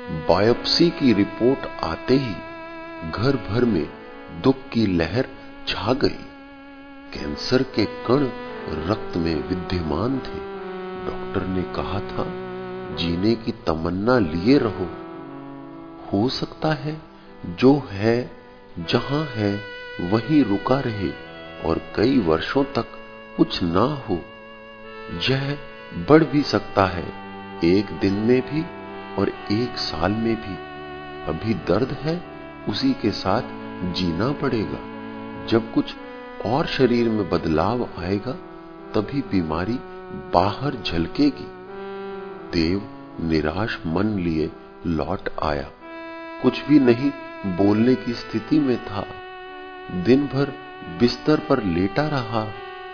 Biopsy की report आते ही घर भर में दुख की लहर छा गई। कैंसर के कण रक्त में विद्यमान थे। डॉक्टर ने कहा था, जीने की तमन्ना लिए रहो। हो सकता है जो है जहां है वहीं रुका रहे और कई वर्षों तक कुछ ना हो। यह बढ़ भी सकता है, एक दिन में भी और एक साल में भी। अभी दर्द है, उसी के साथ जीना पड़ेगा। जब कुछ और शरीर में बदलाव आएगा तभी बीमारी बाहर झलकेगी। देव निराश मन लिए लौट आया। कुछ भी नहीं बोलने की स्थिति में था। दिन भर बिस्तर पर लेटा रहा।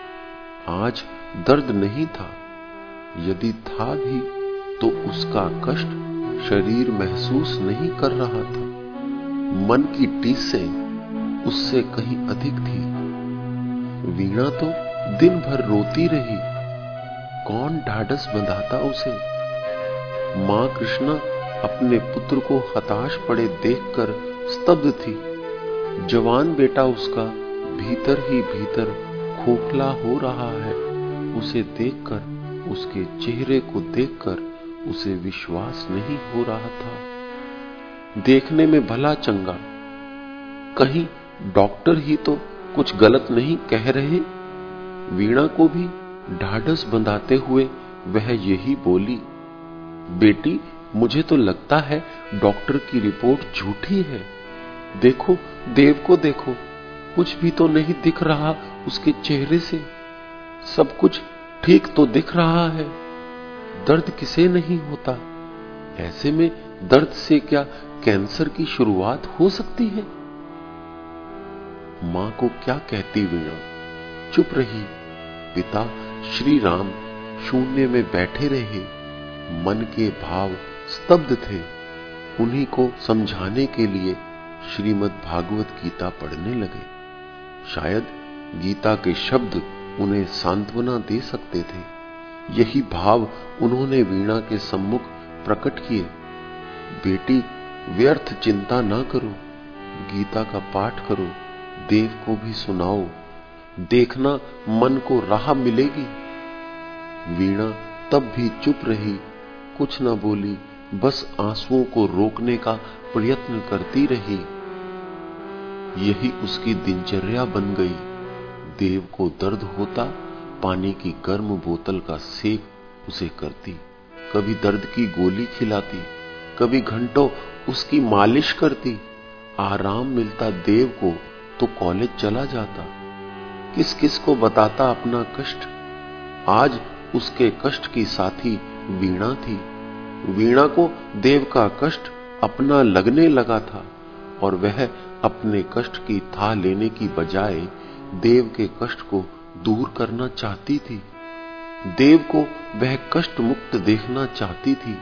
आज दर्द नहीं था, यदि था भी तो उसका कष्ट शरीर महसूस नहीं कर रहा था। मन की टीसें उससे कहीं अधिक थी। वीणा तो दिन भर रोती रही। कौन ढाढ़स बंधाता उसे? मां कृष्णा अपने पुत्र को हताश पड़े देखकर स्तब्ध थी। जवान बेटा उसका भीतर ही भीतर खोखला हो रहा है। उसे देखकर, उसके चेहरे को देखकर उसे विश्वास नहीं हो रहा था। देखने में भला चंगा, कहीं डॉक्टर ही तो कुछ गलत नहीं कह रहे। वीणा को भी ढाढ़स बंधाते हुए वह यही बोली, बेटी, मुझे तो लगता है डॉक्टर की रिपोर्ट झूठी है। देखो, देव को देखो, कुछ भी तो नहीं दिख रहा उसके चेहरे से। सब कुछ ठीक तो दिख रहा है। दर्द किसे नहीं होता? ऐसे में दर्द से क्या कैंसर की शुरुआत हो सकती है? मां को क्या कहती वीणा चुप रही। पिता श्री राम शून्य में बैठे रहे। मन के भाव स्तब्ध थे। उन्हीं को समझाने के लिए श्रीमद् भागवत गीता पढ़ने लगे। शायद गीता के शब्द उन्हें सांत्वना दे सकते थे। यही भाव उन्होंने वीणा के सम्मुख प्रकट किए। बेटी, व्यर्थ चिंता ना करो, गीता का पाठ करो, देव को भी सुनाओ। देखना मन को राह मिलेगी। वीणा तब भी चुप रही, कुछ न बोली, बस आंसुओं को रोकने का प्रयत्न करती रही। यही उसकी दिनचर्या बन गई। देव को दर्द होता, पानी की गर्म बोतल का सेक उसे करती, कभी दर्द की गोली खिलाती, कभी घंटों उसकी मालिश करती। आराम मिलता देव को तो कॉलेज चला जाता। किस किस को बताता अपना कष्ट। आज उसके कष्ट की साथी वीणा थी। वीणा को देव का कष्ट अपना लगने लगा था और वह अपने कष्ट की थाह लेने की बजाय देव के कष्ट को दूर करना चाहती थी। देव को वह कष्ट मुक्त देखना चाहती थी।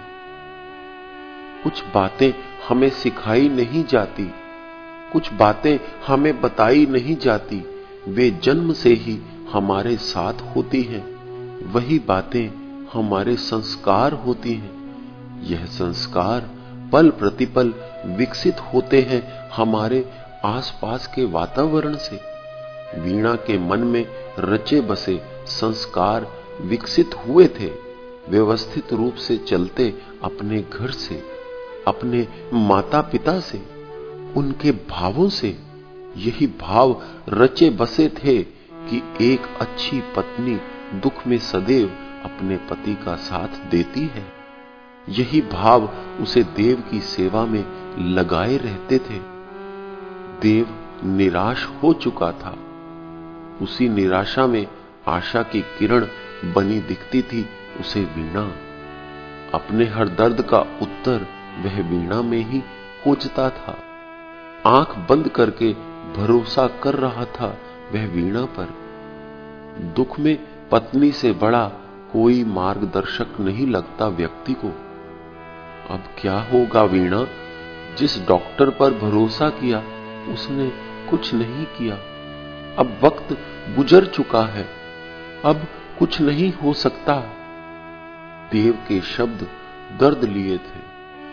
कुछ बातें हमें सिखाई नहीं जाती, कुछ बातें हमें बताई नहीं जाती। वे जन्म से ही हमारे साथ होती हैं। वही बातें हमारे संस्कार होती हैं। यह संस्कार पल प्रतिपल विकसित होते हैं हमारे आसपास के वातावरण से। वीणा के मन में रचे बसे संस्कार विकसित हुए थे, व्यवस्थित रूप से चलते अपने घर से, अपने माता पिता से, उनके भावों से। यही भाव रचे बसे थे कि एक अच्छी पत्नी दुख में सदैव अपने पति का साथ देती है। यही भाव उसे देव की सेवा में लगाए रहते थे। देव निराश हो चुका था। उसी निराशा में आशा की किरण बनी दिखती थी उसे वीणा। अपने हर दर्द का उत्तर वह वीणा में ही खोजता था। आंख बंद करके भरोसा कर रहा था वह वीणा पर। दुख में पत्नी से बड़ा कोई मार्गदर्शक नहीं लगता व्यक्ति को। अब क्या होगा वीणा? जिस डॉक्टर पर भरोसा किया उसने कुछ नहीं किया। अब वक्त गुजर चुका है, अब कुछ नहीं हो सकता। देव के शब्द दर्द लिए थे।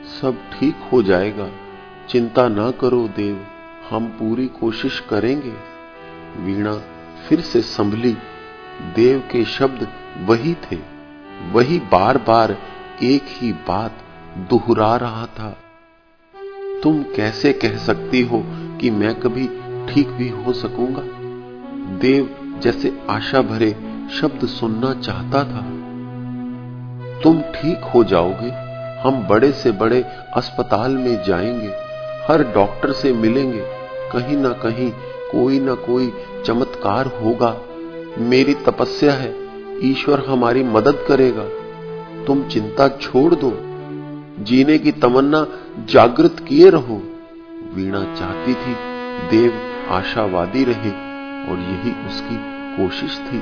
सब ठीक हो जाएगा, चिंता ना करो देव, हम पूरी कोशिश करेंगे। वीणा फिर से संभली। देव के शब्द वही थे, वही बार बार एक ही बात दोहरा रहा था। तुम कैसे कह सकती हो कि मैं कभी ठीक भी हो सकूंगा? देव जैसे आशा भरे शब्द सुनना चाहता था। तुम ठीक हो जाओगे, हम बड़े से बड़े अस्पताल में जाएंगे, हर डॉक्टर से मिलेंगे, कहीं ना कहीं कोई ना कोई चमत्कार होगा। मेरी तपस्या है, ईश्वर हमारी मदद करेगा। तुम चिंता छोड़ दो, जीने की तमन्ना जागृत किए रहो। वीणा चाहती थी देव आशावादी रहे और यही उसकी कोशिश थी।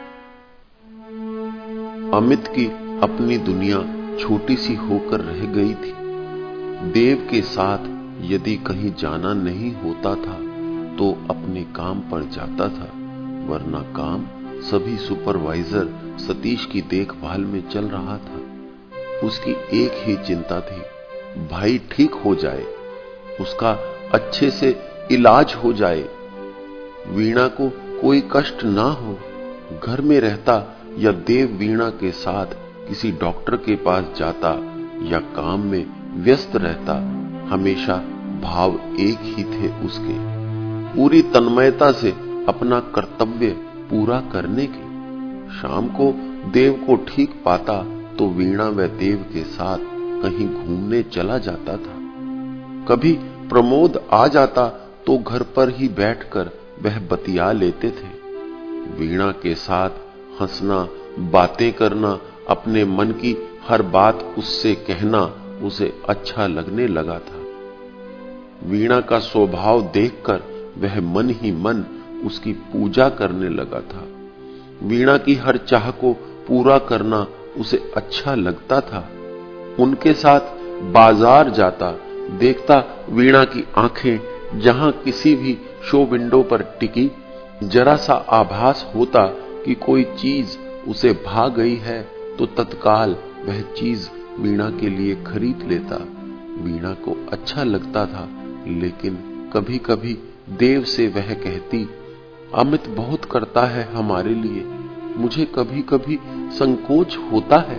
अमित की अपनी दुनिया छोटी सी होकर रह गई थी। देव के साथ यदि कहीं जाना नहीं होता था तो अपने काम पर जाता था, वरना काम सभी सुपरवाइजर सतीश की देखभाल में चल रहा था। उसकी एक ही चिंता थी, भाई ठीक हो जाए, उसका अच्छे से इलाज हो जाए, वीणा को कोई कष्ट ना हो। घर में रहता या देव वीणा के साथ किसी डॉक्टर के पास जाता या काम में व्यस्त रहता, हमेशा भाव एक ही थे उसके, पूरी तन्मयता से अपना कर्तव्य पूरा करने के। शाम को देव को ठीक पाता तो वीणा व देव के साथ कहीं घूमने चला जाता था। कभी प्रमोद आ जाता तो घर पर ही बैठकर वह बतिया लेते थे। वीणा के साथ हंसना, बातें करना, अपने मन की हर बात उससे कहना उसे अच्छा लगने लगा था। वीणा का स्वभाव देखकर वह मन ही मन उसकी पूजा करने लगा था। वीणा की हर चाह को पूरा करना उसे अच्छा लगता था। उनके साथ बाजार जाता, देखता वीणा की आंखें जहां किसी भी शो विंडो पर टिकी, जरा सा आभास होता कि कोई चीज उसे भा गई है तो तत्काल वह चीज वीणा के लिए खरीद लेता। वीणा को अच्छा लगता था, लेकिन कभी कभी देव से वह कहती, अमित बहुत करता है हमारे लिए, मुझे कभी कभी संकोच होता है।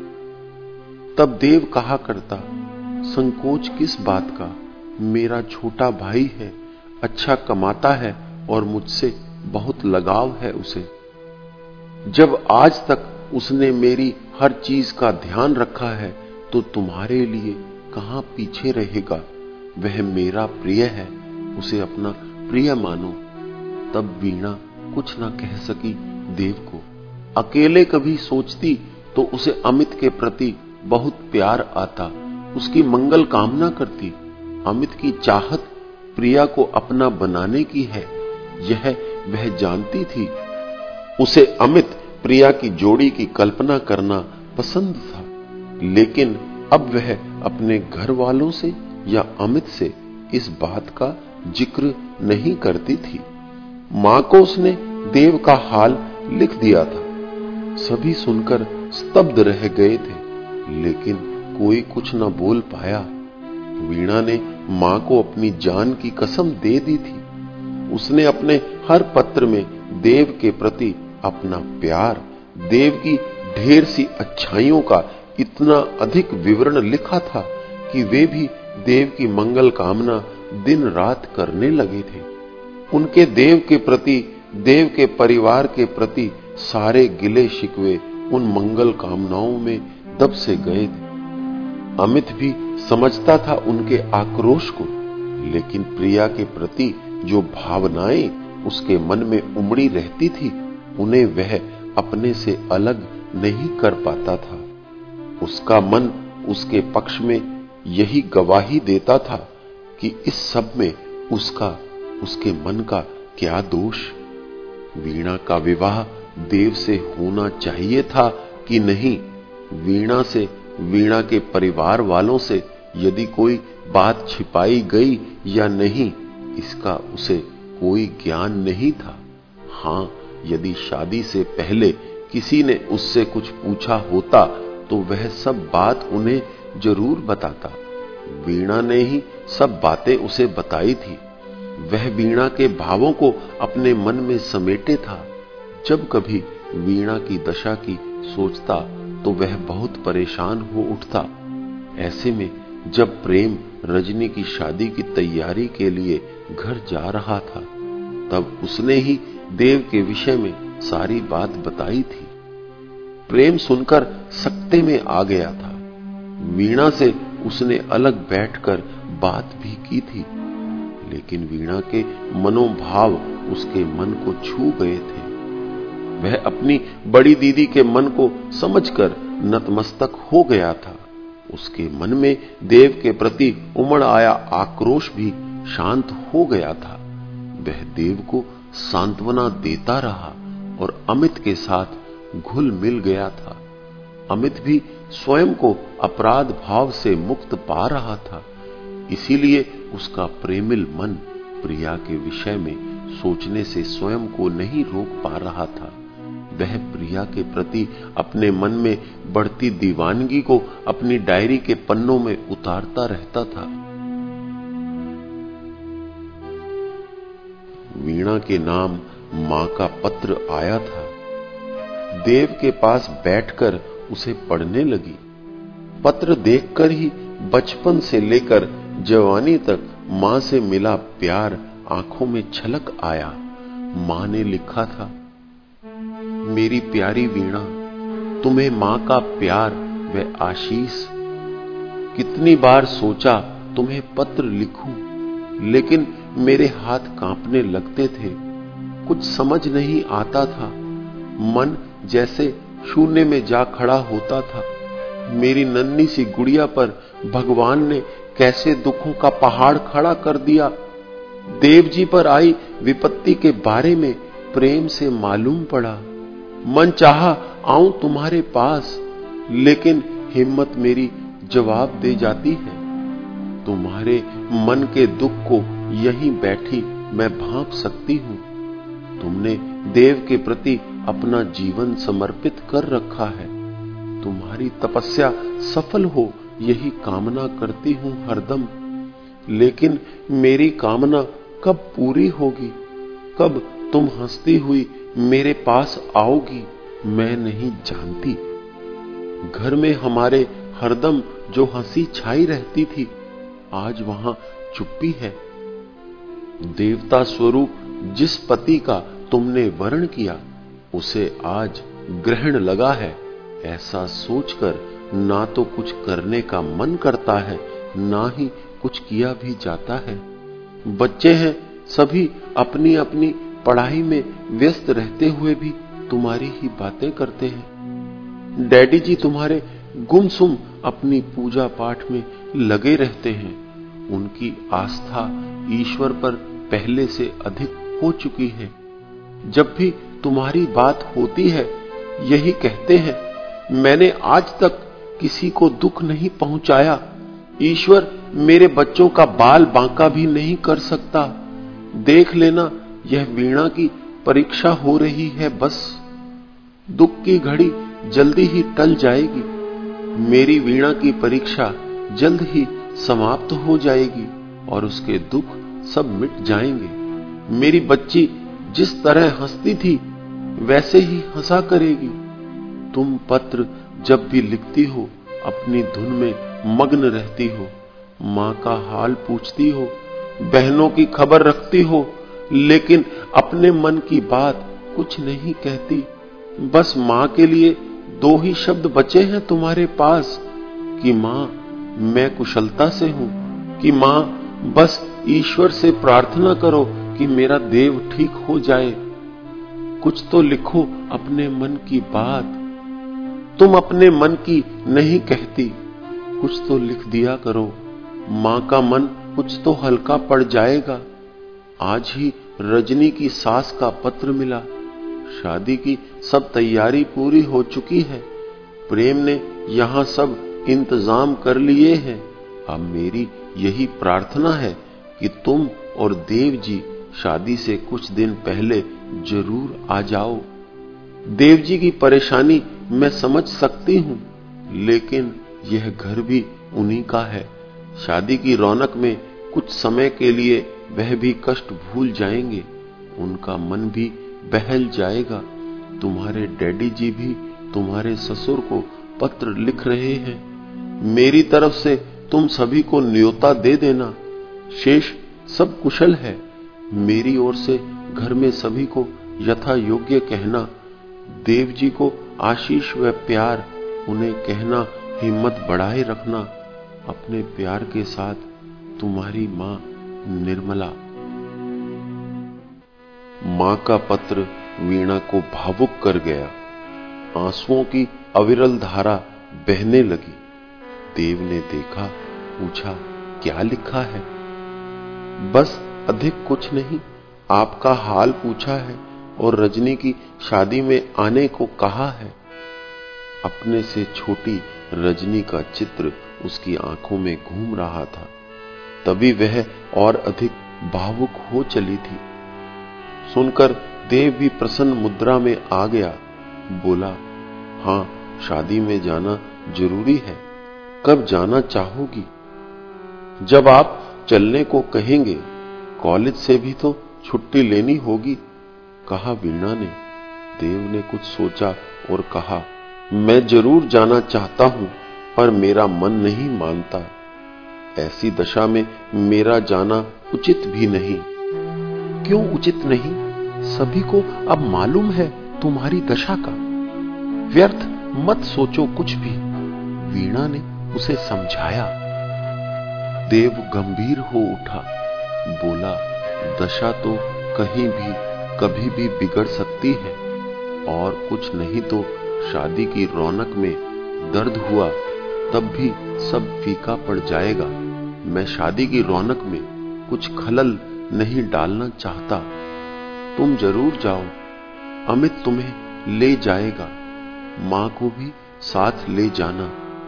तब देव कहा करता, संकोच किस बात का, मेरा छोटा भाई है, अच्छा कमाता है और मुझसे बहुत लगाव है उसे। जब आज तक उसने मेरी हर चीज का ध्यान रखा है तो तुम्हारे लिए कहां पीछे रहेगा। वह मेरा प्रिय है, उसे अपना प्रिय मानो। तब वीणा कुछ ना कह सकी देव को। अकेले कभी सोचती तो उसे अमित के प्रति बहुत प्यार आता, उसकी मंगल कामना करती। अमित की चाहत प्रिया को अपना बनाने की है, यह वह जानती थी। उसे अमित प्रिया की जोड़ी की कल्पना करना पसंद था, लेकिन अब वह अपने घर वालों से या अमित से इस बात का जिक्र नहीं करती थी। मां को उसने देव का हाल लिख दिया था। सभी सुनकर स्तब्ध रह गए थे, लेकिन कोई कुछ न बोल पाया। वीणा ने मां को अपनी जान की कसम दे दी थी। उसने अपने हर पत्र में देव के प्रति अपना प्यार, देव की ढेर सी अच्छाइयों का इतना अधिक विवरण लिखा था कि वे भी देव की मंगल कामना दिन रात करने लगे थे। उनके देव के प्रति, देव के परिवार के प्रति सारे गिले शिकवे उन मंगल कामनाओं में दब से गए थे। अमित भी समझता था उनके आक्रोश को, लेकिन प्रिया के प्रति जो भावनाएं उसके मन में उमड़ी रहती थी, उन्हें वह अपने से अलग नहीं कर पाता था। उसका मन उसके पक्ष में यही गवाही देता था कि इस सब में उसके मन का क्या दोष। वीणा का विवाह देव से होना चाहिए था कि नहीं, वीणा से, वीणा के परिवार वालों से यदि कोई बात छिपाई गई या नहीं, इसका उसे कोई ज्ञान नहीं था। हां, यदि शादी से पहले किसी ने उससे कुछ पूछा होता तो वह सब बात उन्हें जरूर बताता, वीणा ने ही सब बातें उसे बताई थी। वह वीणा के भावों को अपने मन में समेटे था। जब कभी वीणा की दशा की सोचता तो वह बहुत परेशान हो उठता। ऐसे में जब प्रेम रजनी की शादी की तैयारी के लिए घर जा रहा था, तब उसने ही देव के विषय में सारी बात बताई थी। प्रेम सुनकर सकते में आ गया था। वीणा से उसने अलग बैठकर बात भी की थी, लेकिन वीणा के मनोभाव उसके मन को छू गए थे। वह अपनी बड़ी दीदी के मन को समझकर नतमस्तक हो गया था। उसके मन में देव के प्रति उमड़ आया आक्रोश भी शांत हो गया था। वह देव को सांत्वना देता रहा और अमित के साथ घुल मिल गया था। अमित भी स्वयं को अपराध भाव से मुक्त पा रहा था। इसीलिए उसका प्रेमिल मन प्रिया के विषय में सोचने से स्वयं को नहीं रोक पा रहा था। वह प्रिया के प्रति अपने मन में बढ़ती दीवानगी को अपनी डायरी के पन्नों में उतारता रहता था। वीणा के नाम मां का पत्र आया था। देव के पास बैठकर उसे पढ़ने लगी। पत्र देखकर ही बचपन से लेकर जवानी तक मां से मिला प्यार आंखों में छलक आया। मां ने लिखा था, मेरी प्यारी वीणा, तुम्हें मां का प्यार व आशीष। कितनी बार सोचा तुम्हें पत्र लिखूं, लेकिन मेरे हाथ कांपने लगते थे। कुछ समझ नहीं आता था। मन जैसे शून्य में जा खड़ा होता था। मेरी नन्ही सी गुड़िया पर भगवान ने कैसे दुखों का पहाड़ खड़ा कर दिया। देव जी पर आई विपत्ति के बारे में प्रेम से मालूम पड़ा। मन चाहा आऊं तुम्हारे पास, लेकिन हिम्मत मेरी जवाब दे जाती है। तुम्हारे मन के दुख को यहीं बैठी मैं भांप सकती हूं। तुमने देव के प्रति अपना जीवन समर्पित कर रखा है। तुम्हारी तपस्या सफल हो यही कामना करती हूं हरदम। लेकिन मेरी कामना कब पूरी होगी, कब तुम हंसती हुई मेरे पास आओगी, मैं नहीं जानती। घर में हमारे हरदम जो हंसी छाई रहती थी, आज वहां चुप्पी है। देवता स्वरूप जिस पति का तुमने वर्ण किया, उसे आज ग्रहण लगा है। ऐसा सोचकर ना तो कुछ करने का मन करता है, ना ही कुछ किया भी जाता है। बच्चे हैं, सभी अपनी अपनी पढ़ाई में व्यस्त रहते हुए भी तुम्हारी ही बातें करते हैं। डैडी जी तुम्हारे गुमसुम अपनी पूजा पाठ में लगे रहते हैं। उनकी आस्था ईश्वर पर पहले से अधिक हो चुकी है। जब भी तुम्हारी बात होती है, यही कहते हैं, मैंने आज तक किसी को दुख नहीं पहुंचाया। ईश्वर मेरे बच्चों का बाल बांका भी नहीं कर सकता। देख लेना, यह वीणा की परीक्षा हो रही है बस। दुख की घड़ी जल्दी ही टल जाएगी। मेरी वीणा की परीक्षा जल्द ही समाप्त हो जाएगी और उसके दुख सब मिट जाएंगे। मेरी बच्ची जिस तरह हंसती थी, वैसे ही हंसा करेगी। तुम पत्र जब भी लिखती हो, अपनी धुन में मग्न रहती हो। मां का हाल पूछती हो, बहनों की खबर रखती हो, लेकिन अपने मन की बात कुछ नहीं कहती। बस मां के लिए दो ही शब्द बचे हैं तुम्हारे पास कि मां मैं कुशलता से हूं, कि मां बस ईश्वर से प्रार्थना करो कि मेरा देव ठीक हो जाए। कुछ तो लिखो अपने मन की बात। तुम अपने मन की नहीं कहती, कुछ तो लिख दिया करो। मां का मन कुछ तो हल्का पड़ जाएगा। आज ही रजनी की सास का पत्र मिला। शादी की सब तैयारी पूरी हो चुकी है। प्रेम ने यहां सब इंतजाम कर लिए हैं। अब मेरी यही प्रार्थना है कि तुम और देव जी शादी से कुछ दिन पहले जरूर आ जाओ। देव जी की परेशानी मैं समझ सकती हूं, लेकिन यह घर भी उन्हीं का है। शादी की रौनक में कुछ समय के लिए वह भी कष्ट भूल जाएंगे, उनका मन भी बहल जाएगा। तुम्हारे डैडी जी भी तुम्हारे ससुर को पत्र लिख रहे हैं। मेरी तरफ से तुम सभी को न्योता दे देना। शेष सब कुशल है। मेरी ओर से घर में सभी को यथा योग्य कहना। देव जी को आशीष व प्यार उन्हें कहना, हिम्मत बढ़ाए रखना। अपने प्यार के साथ तुम्हारी मां निर्मला। मां का पत्र वीणा को भावुक कर गया। आंसुओं की अविरल धारा बहने लगी। देव ने देखा, पूछा, क्या लिखा है? बस अधिक कुछ नहीं, आपका हाल पूछा है और रजनी की शादी में आने को कहा है। अपने से छोटी रजनी का चित्र उसकी आंखों में घूम रहा था। तभी वह और अधिक भावुक हो चली थी। सुनकर देव भी प्रसन्न मुद्रा में आ गया। बोला, हां, शादी में जाना जरूरी है। कब जाना चाहोगी? जब आप चलने को कहेंगे। कॉलेज से भी तो छुट्टी लेनी होगी, कहा वीणा ने। देव ने कुछ सोचा और कहा, मैं जरूर जाना चाहता हूं, पर मेरा मन नहीं मानता। ऐसी दशा में मेरा जाना उचित भी नहीं। क्यों उचित नहीं? सभी को अब मालूम है तुम्हारी दशा का। व्यर्थ मत सोचो कुछ भी, वीणा ने उसे समझाया। देव गंभीर हो उठा। बोला, दशा तो कहीं भी कभी भी बिगड़ सकती है, और कुछ नहीं तो शादी की रौनक में दर्द हुआ तब भी सब फीका पड़ जाएगा। मैं शादी की रौनक में कुछ खलल नहीं डालना चाहता। तुम जरूर जाओ, अमित तुम्हें ले जाएगा। मां को भी साथ ले जाना।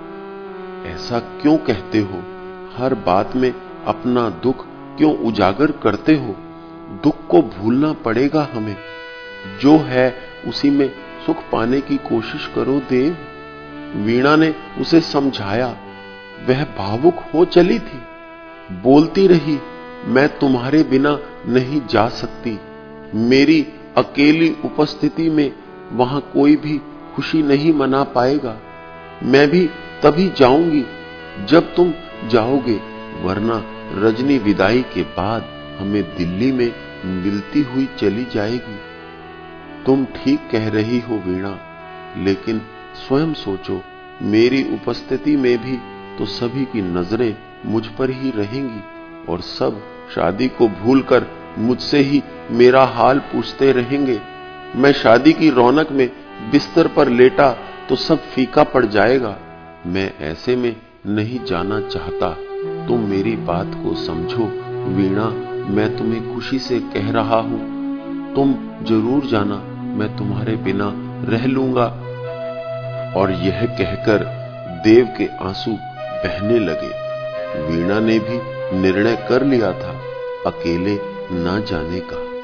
ऐसा क्यों कहते हो? हर बात में अपना दुख क्यों उजागर करते हो? दुख को भूलना पड़ेगा हमें। जो है उसी में सुख पाने की कोशिश करो देव। वीणा ने उसे समझाया। वह भावुक हो चली थी। बोलती रही, मैं तुम्हारे बिना नहीं जा सकती। मेरी अकेली उपस्थिति में वहां कोई भी खुशी नहीं मना पाएगा। मैं भी तभी जाऊंगी जब तुम जाओगे, वरना रजनी विदाई के बाद हमें दिल्ली में मिलती हुई चली जाएगी। तुम ठीक कह रही हो वीणा, लेकिन स्वयं सोचो, मेरी उपस्थिति में भी तो सभी की नजरें मुझ पर ही रहेंगी और सब शादी को भूलकर मुझसे ही मेरा हाल पूछते रहेंगे। मैं शादी की रौनक में बिस्तर पर लेटा तो सब फीका पड़ जाएगा। मैं ऐसे में नहीं जाना चाहता। तुम मेरी बात को समझो वीणा, मैं तुम्हें खुशी से कह रहा हूं। तुम जरूर जाना, मैं तुम्हारे बिना रह लूंगा। और यह कहकर देव के आंसू बहने लगे। वीणा ने भी निर्णय कर लिया था अकेले न जाने का।